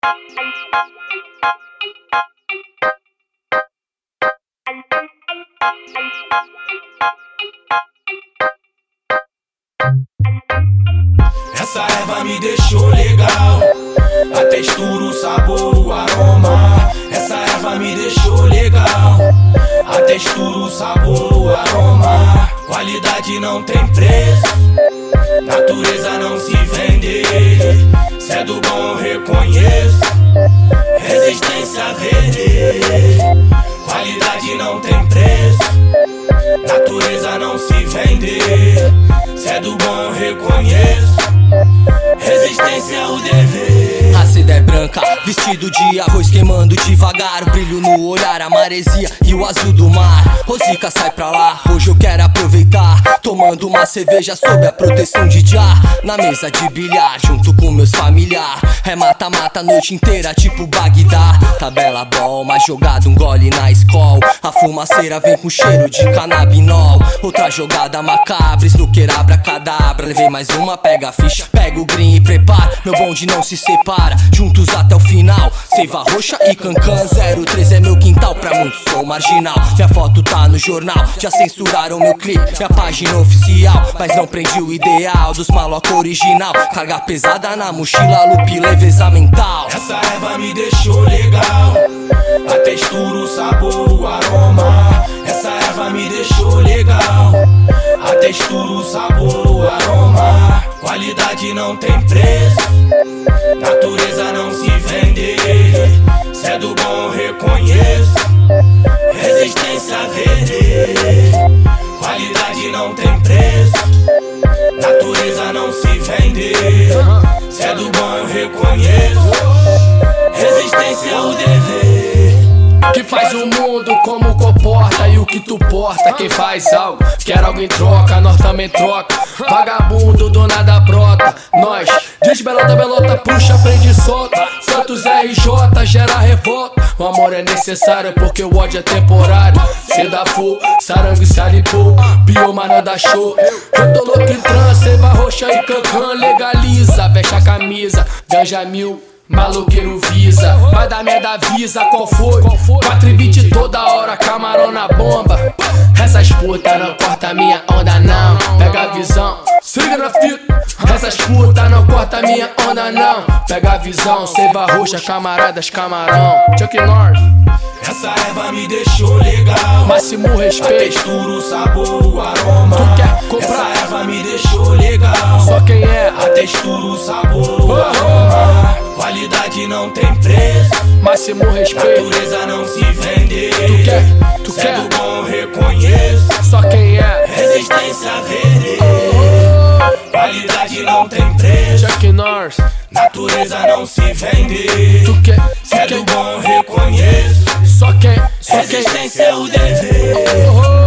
Essa erva me deixou legal, a textura, o sabor, o aroma. Essa erva me deixou legal, a textura, o sabor, o aroma. Qualidade não tem preço, natureza não se vende. Se é do bom eu reconheço, resistência verde. Qualidade não tem preço, natureza não se vende. Se é do bom eu reconheço, resistência é o dever. A seda é branca, vestido de arroz queimando devagar. O brilho no olhar, a maresia e o azul do mar. Rosica, sai pra lá, hoje eu quero aproveitar. Tomando uma cerveja sob a proteção de Jah. Na mesa de bilhar, junto com meus familiares. É mata-mata a noite inteira, tipo Bagdá. Tabela bom, mas jogado um gole na escola. A fumaceira vem com cheiro de canabinol. Outra jogada macabra, snooker abracadabra. Levei mais uma, pega a ficha, pega o green e prepara. Meu bonde não se separa, juntos até o final. Seiva roxa e cancan, 03 é meu quintal. Pra muitos sou marginal, minha foto tá no jornal. Já censuraram meu clipe, minha página oficial. Mas não prendi o ideal dos maloca original. Carga pesada na mochila, loop, leveza mental. Essa erva me deixou legal, a textura, o sabor, o aroma. Essa erva me deixou legal, a textura, o sabor, o aroma. Qualidade não tem preço, natureza não se vende. Se é do bom eu reconheço, resistência verde. Qualidade não tem preço, natureza não se vende. Se é do bom eu reconheço, resistência é o dever. Que faz o mundo como comporta e o que tu porta. Quem faz algo, quer algo em troca, nós também troca. Vagabundo do nada brota, nós desbelota, belota, puxa, prende e solta. Santos RJ gera revolta. O amor é necessário porque o ódio é temporário. Cê dá full, sarangue, salipô, bioma não dá show. Eu tô louco em trance, seiva roxa e cancan. Legaliza, veste a camisa, ganja mil. Maloqueiro visa, vai dar merda avisa, qual foi? 4h20 toda hora, camarão na bomba. Essas putas não corta minha onda não, pega a visão, se liga na fita. Essas putas não corta minha onda não, pega a visão, seiva roxa, camaradas, camarão. Chuck Norris. Essa erva me deixou legal, máximo respeito, a textura, o sabor, o aroma. Tu quer comprar? Essa erva me deixou legal, só quem é? A textura, o sabor, o aroma. Qualidade não tem preço, máximo respeito, natureza não se vende. Tu quer? Tu Se quer? é do bom eu reconheço, só quem é? resistência verde. Qualidade não tem preço, Chuck Norris. natureza não se vende. Tu quer? Se é do bom eu reconheço, Só quem? Só quem? resistência é o dever.